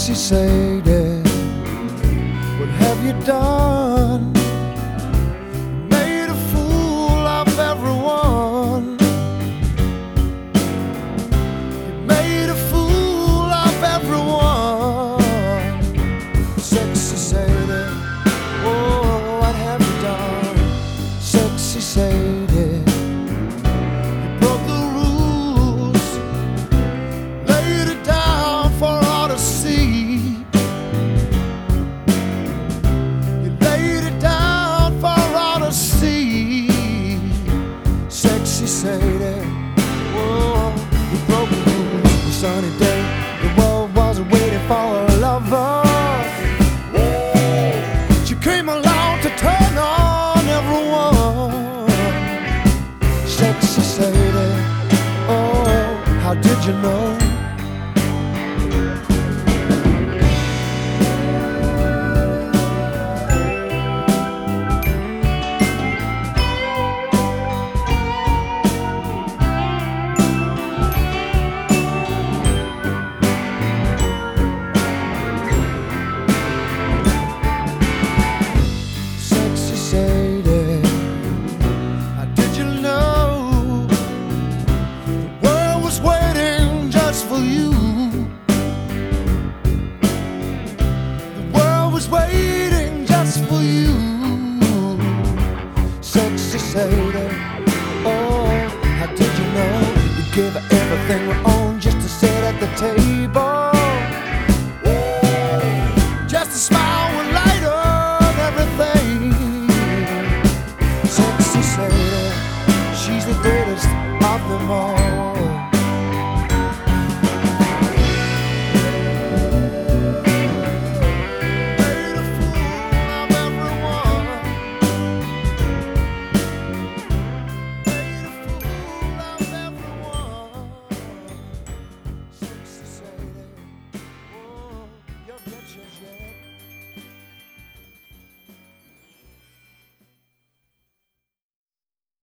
Sexy Sadie, what have you done? Made a fool of everyone. You made a fool of everyone. Sexy Sadie, oh, what have you done? Sexy Sadie, you broke the rules, laid it down for all to see. You laid it down for all to see. Sexy Sadie, whoa, you broke the rules. A sunny day, the world wasn't waiting for a lover. She came along to turn on everyone. Sexy Sadie, oh, how did you know? For you, the world was waiting just for you. Sexy Sadie, oh, how did you know? You gave her everything we own just to sit at the table. Just a smile would light up everything. Sexy Sadie, she's the greatest of them all.